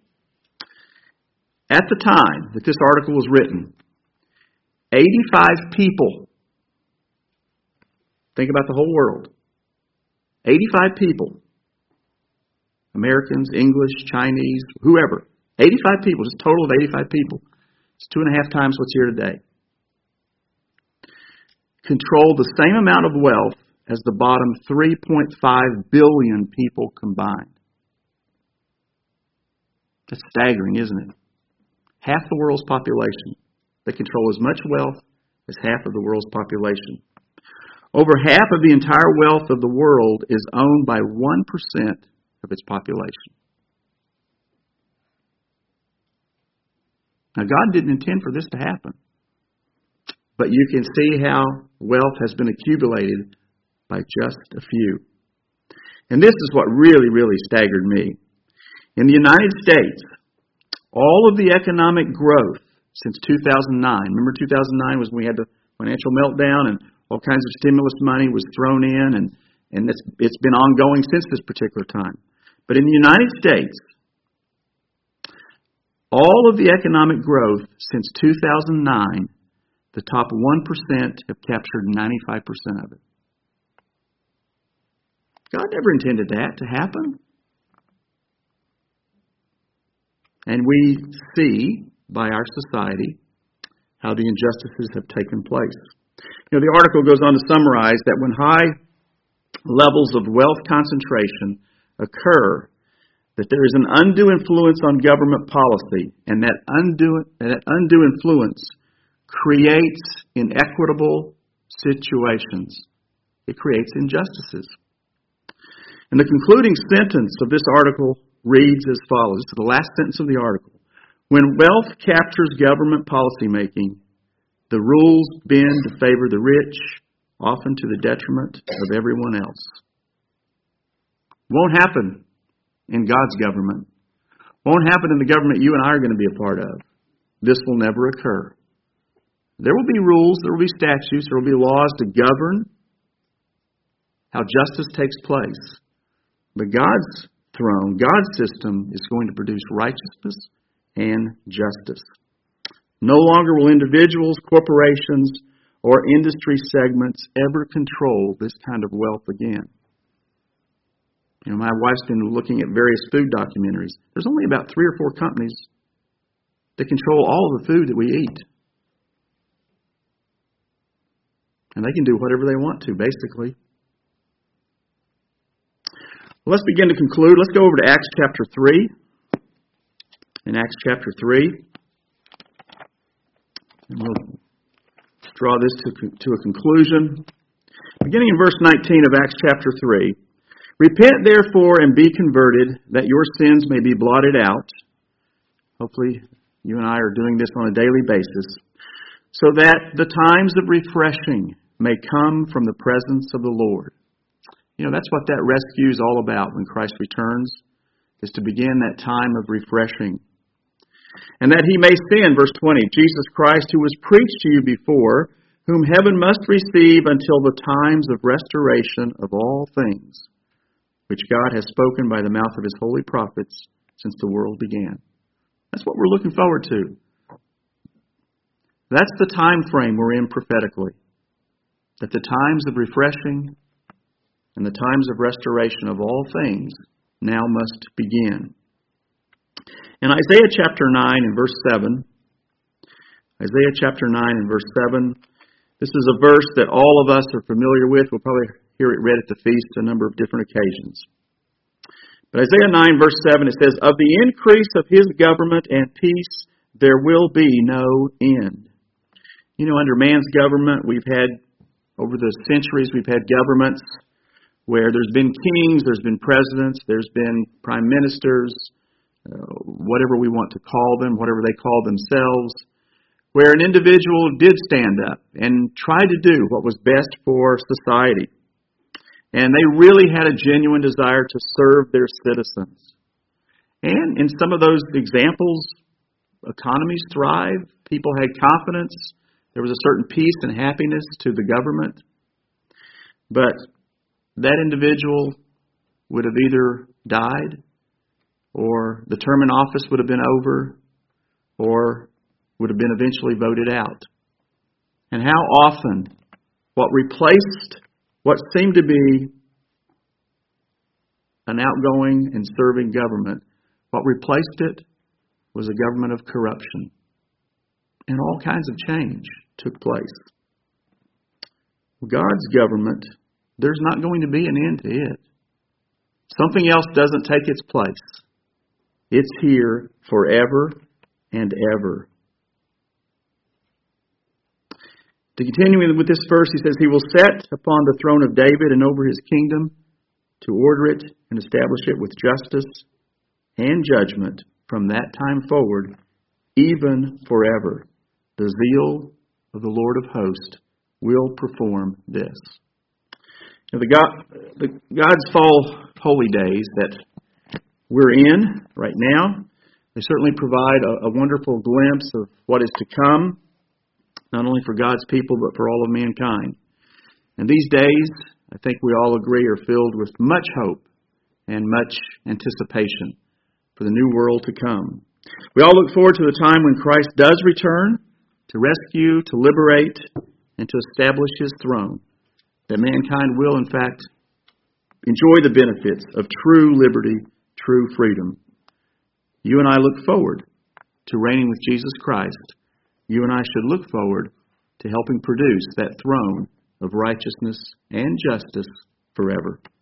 At the time that this article was written, 85 people, think about the whole world, 85 people, Americans, English, Chinese, whoever, 85 people, just a total of 85 people. It's 2.5 times what's here today. Control the same amount of wealth as the bottom 3.5 billion people combined. That's staggering, isn't it? Half the world's population. They control as much wealth as half of the world's population. Over half of the entire wealth of the world is owned by 1% of its population. Now, God didn't intend for this to happen. But you can see how wealth has been accumulated by just a few. And this is what really, really staggered me. In the United States, all of the economic growth since 2009, remember 2009 was when we had the financial meltdown and all kinds of stimulus money was thrown in, and it's been ongoing since this particular time. But in the United States, all of the economic growth since 2009, the top 1% have captured 95% of it. God never intended that to happen. And we see by our society how the injustices have taken place. You know, the article goes on to summarize that when high levels of wealth concentration occur, that there is an undue influence on government policy, and that undue influence creates inequitable situations. It creates injustices. And the concluding sentence of this article reads as follows. This is the last sentence of the article. When wealth captures government policymaking, the rules bend to favor the rich, often to the detriment of everyone else. Won't happen in God's government. Won't happen in the government you and I are going to be a part of. This will never occur. There will be rules, there will be statutes, there will be laws to govern how justice takes place. But God's throne, God's system is going to produce righteousness and justice. No longer will individuals, corporations, or industry segments ever control this kind of wealth again. You know, my wife's been looking at various food documentaries. There's only about 3 or 4 companies that control all of the food that we eat. And they can do whatever they want to, basically. Well, let's begin to conclude. Let's go over to Acts chapter 3. In Acts chapter 3. And we'll draw this to a conclusion. Beginning in verse 19 of Acts chapter 3. Repent therefore and be converted, that your sins may be blotted out. Hopefully you and I are doing this on a daily basis. So that the times of refreshing may come from the presence of the Lord. You know, that's what that rescue is all about when Christ returns, is to begin that time of refreshing. And that he may send, verse 20, Jesus Christ, who was preached to you before, whom heaven must receive until the times of restoration of all things, which God has spoken by the mouth of his holy prophets since the world began. That's what we're looking forward to. That's the time frame we're in prophetically. That the times of refreshing and the times of restoration of all things now must begin. In Isaiah chapter 9 and verse 7, Isaiah chapter 9 and verse 7, this is a verse that all of us are familiar with. We'll probably hear it read at the feast a number of different occasions. But Isaiah 9 verse 7, it says, "Of the increase of his government and peace there will be no end." You know, under man's government, we've had, over the centuries, we've had governments where there's been kings, there's been presidents, there's been prime ministers, whatever we want to call them, whatever they call themselves, where an individual did stand up and try to do what was best for society. And they really had a genuine desire to serve their citizens. And in some of those examples, economies thrived, people had confidence, there was a certain peace and happiness to the government. But that individual would have either died, or the term in office would have been over, or would have been eventually voted out. And how often what replaced what seemed to be an outgoing and serving government, what replaced it was a government of corruption. And all kinds of change took place. God's government, there's not going to be an end to it. Something else doesn't take its place. It's here forever and ever. To continue with this verse, he says, "He will set upon the throne of David and over his kingdom to order it and establish it with justice and judgment from that time forward, even forever. The zeal of the Lord of hosts will perform this." Now, God's fall holy days that we're in right now, they certainly provide a wonderful glimpse of what is to come, not only for God's people, but for all of mankind. And these days, I think we all agree, are filled with much hope and much anticipation for the new world to come. We all look forward to the time when Christ does return to rescue, to liberate, and to establish his throne, that mankind will, in fact, enjoy the benefits of true liberty, true freedom. You and I look forward to reigning with Jesus Christ. You and I should look forward to helping produce that throne of righteousness and justice forever.